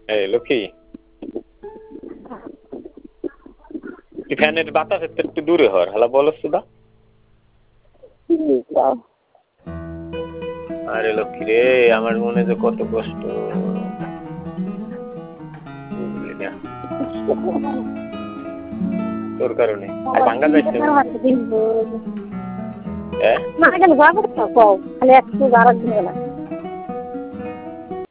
এই লক্ষ্মী তুই ফ্যানের বাতাস একটু দূরে হর হালা বলস সুদা আরে লক্ষ্মী রে আমার মনে যে কত কষ্ট বুঝলি না তোর কারণে আর ভাঙ্গা যাইছে না গেল যাবো তো খালি একটু আর একদিন গেলাম